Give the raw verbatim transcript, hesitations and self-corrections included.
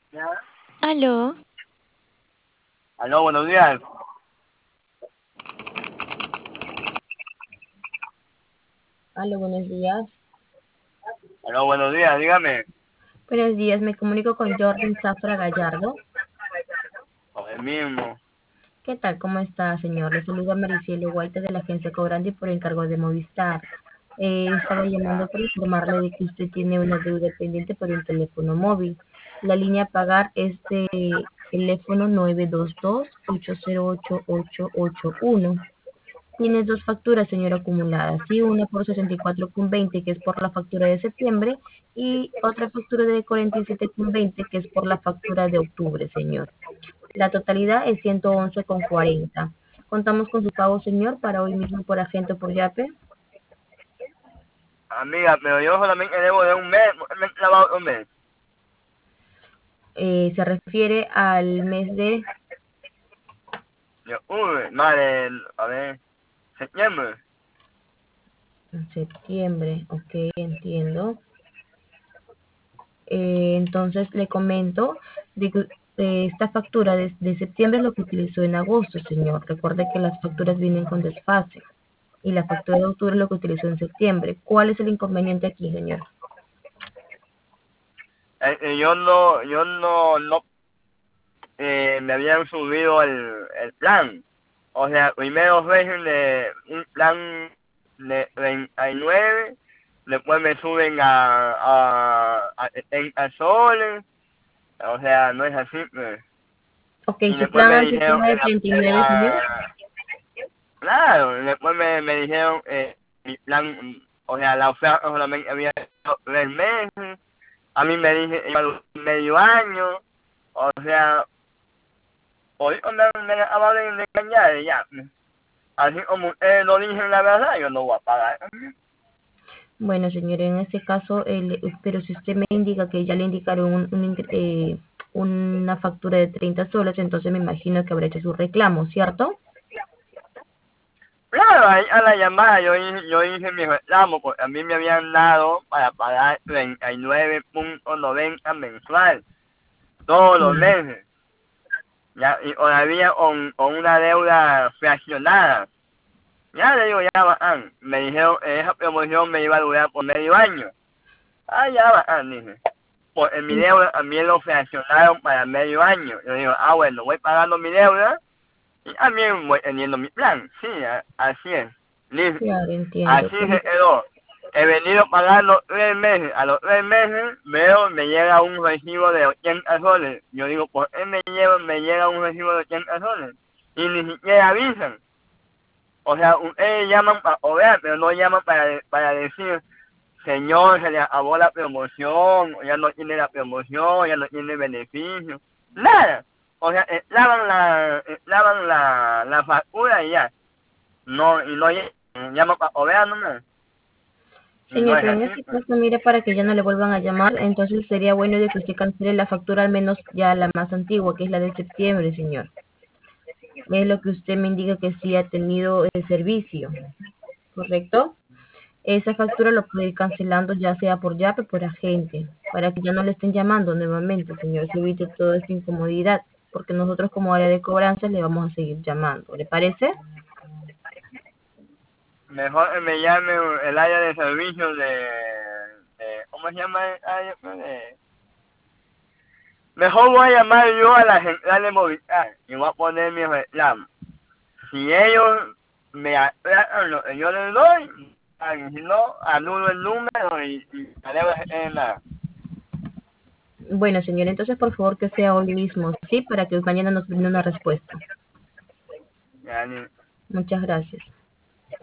¿Ya? Aló, Aló, buenos días. Aló, buenos días. Aló, buenos días, dígame. Buenos días, me comunico con Jordan Zafra Gallardo. Con el mismo. ¿Qué tal? ¿Cómo está, señor? Le saluda Maricielo Guaita de la agencia Cobrandi por encargo de Movistar. Eh, estaba llamando para informarle de que usted tiene una deuda pendiente por un teléfono móvil. La línea a pagar es de teléfono nueve dos dos, ocho cero ocho, ocho ocho uno. Tienes dos facturas, señor, acumuladas, sí, una por sesenta y cuatro con veinte, que es por la factura de septiembre, y otra factura de cuarenta y siete con veinte, que es por la factura de octubre, señor. La totalidad es ciento once con cuarenta. Contamos con su pago, señor, para hoy mismo por agente o por Yape. Amiga, pero yo solamente debo de un mes, me he clavado un mes. Eh, se refiere al mes de Yo, uy, madre, a ver, septiembre. septiembre, ok, entiendo. Eh, entonces le comento de que eh, esta factura de, de septiembre es lo que utilizó en agosto, señor. Recuerde que las facturas vienen con desfase y la factura de octubre es lo que utilizó en septiembre. ¿Cuál es el inconveniente aquí, señor? Eh, eh, yo no, yo no, no, eh, me habían subido el, el plan. O sea, primero régimen de un plan de treinta y nueve, después me suben a, a, a setenta soles. O sea, no es así, pues. Ok, Y su después plan me antes dijeron era que de treinta y la, nueve, señor. la- claro, después me, me dijeron eh, mi plan, o sea, la oferta solamente había tres meses, a mí me dije iba a durar medio año, o sea, hoy me, me acaban de engañar y ya, así como ustedes lo dicen la verdad, yo no voy a pagar. Bueno, señor, en este caso, el- pero si usted me indica que ya le indicaron un- un ingre- eh, una factura de treinta soles, entonces me imagino que habrá hecho su reclamo, ¿cierto? Claro, ahí a la llamada yo hice, yo hice mi reclamo, porque a mí me habían dado para pagar treinta y nueve punto noventa mensual, todos los Sí. meses. Ya, y todavía con, con una deuda fraccionada. Ya le digo, ya bacán. Me dijeron, esa promoción me iba a durar por medio año. Ah, ya bacán, dije. Pues en mi deuda también lo fraccionaron para medio año. Yo digo, ah, bueno, voy pagando mi deuda y también voy teniendo mi plan. Sí, a- así es. Listo. Claro, entiendo. Así se quedó. He venido pagando tres meses. A los tres meses veo, me llega un recibo de ochenta soles. Yo digo, ¿por qué me, lleva, me llega un recibo de ochenta soles? Y ni siquiera avisan. O sea, ustedes llaman para obrar, pero no llaman para, para decir, señor, se le acabó la promoción, ya no tiene la promoción, ya no tiene beneficio. Nada. O sea, eh, lavan la, eh, lavan la, la factura y ya. No, y no llaman, llaman para obrar nomás. Y no Señor, es pero en así, este pues. caso, mire, para que ya no le vuelvan a llamar, entonces sería bueno de que usted cancele la factura, al menos ya la más antigua, que es la de septiembre, señor. Es lo que usted me indica que sí ha tenido el servicio, ¿correcto? Esa factura lo puede ir cancelando ya sea por Yape o por agente, para que ya no le estén llamando nuevamente, señor. Se evite toda esta incomodidad, porque nosotros como área de cobranza le vamos a seguir llamando. ¿Le parece? Mejor que me llame el área de servicios de, de ¿cómo se llama el área? De, mejor voy a llamar yo a la central de Movistar y voy a poner mi reclamo. Si ellos me aclaran lo que yo les doy, y si no, anulo el número y, y haré en la... Bueno, señor, entonces por favor que sea hoy mismo, ¿sí? Para que mañana nos brinde una respuesta. Yani, Muchas gracias.